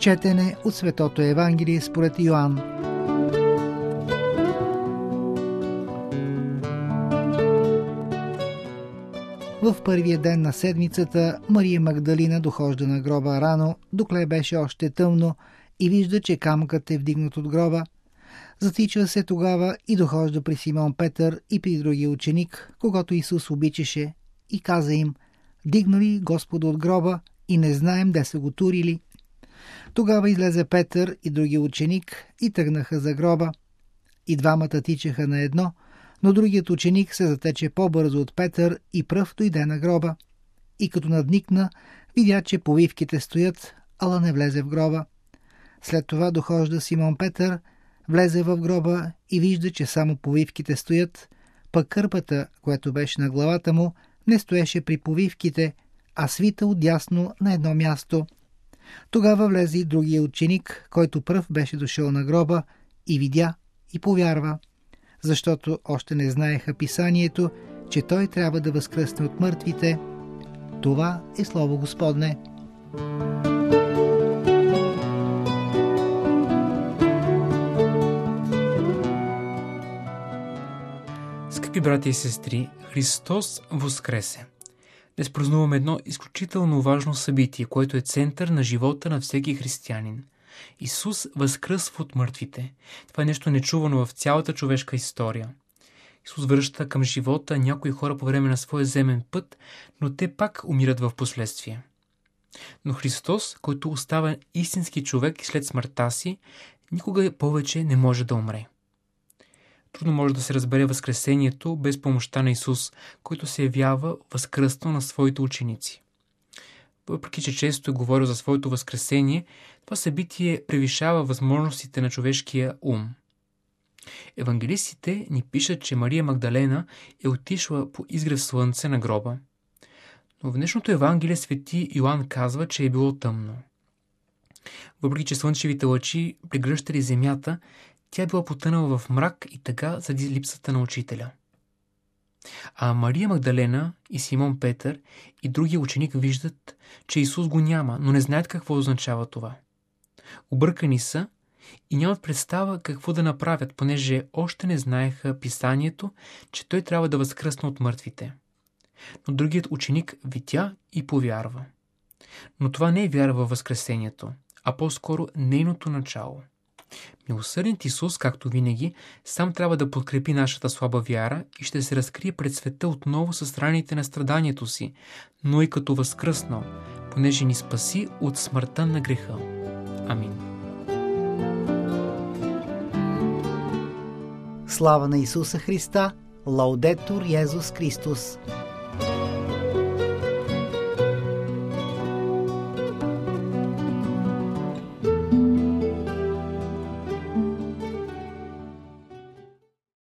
Четене от Светото Евангелие според Йоан. В първия ден на седмицата Мария Магдалина дохожда на гроба рано, докле беше още тъмно, и вижда, че камъкът е вдигнат от гроба. Затича се тогава и дохожда при Симон Петър и при другия ученик, когато Исус обичаше, и каза им: дигнали Господа от гроба и не знаем де са го турили. Тогава излезе Петър и другия ученик и тръгнаха за гроба. И двамата тичаха на едно, но другият ученик се затече по-бързо от Петър и пръв дойде на гроба. И като надникна, видя, че повивките стоят, ала не влезе в гроба. След това дохожда Симон Петър, влезе в гроба и вижда, че само повивките стоят, пък кърпата, която беше на главата му, не стоеше при повивките, а свита отдясно на едно място. Тогава влезе и другия ученик, който пръв беше дошъл на гроба, и видя и повярва, защото още не знаеха писанието, че той трябва да възкръсне от мъртвите. Това е Слово Господне. Скъпи брати и сестри, Христос воскресе! Днес празнуваме едно изключително важно събитие, което е център на живота на всеки християнин. Исус възкръсва от мъртвите. Това е нещо нечувано в цялата човешка история. Исус връща към живота някои хора по време на своя земен път, но те пак умират в последствие. Но Христос, който остава истински човек след смъртта си, никога повече не може да умре. Трудно може да се разбере възкресението без помощта на Исус, който се явява възкръснал на своите ученици. Въпреки че често е говорил за своето възкресение, това събитие превишава възможностите на човешкия ум. Евангелистите ни пишат, че Мария Магдалена е отишла по изгрев слънце на гроба. Но в днешното Евангелие свети Йоан казва, че е било тъмно. Въпреки че слънчевите лъчи прегръщали земята, тя е била потънала в мрак и тъга заради липсата на учителя. А Мария Магдалена и Симон Петър и другия ученик виждат, че Исус го няма, но не знаят какво означава това. Объркани са и нямат представа какво да направят, понеже още не знаеха писанието, че той трябва да възкръсне от мъртвите. Но другият ученик видя и повярва. Но това не е вяра във възкресението, а по-скоро нейното начало. Милосърдният Исус, както винаги, сам трябва да подкрепи нашата слаба вяра и ще се разкрие пред света отново с раните на страданието си, но и като възкръснал, понеже ни спаси от смъртта на греха. Амин. Слава на Исуса Христа! Лаудетур Йезус Христос!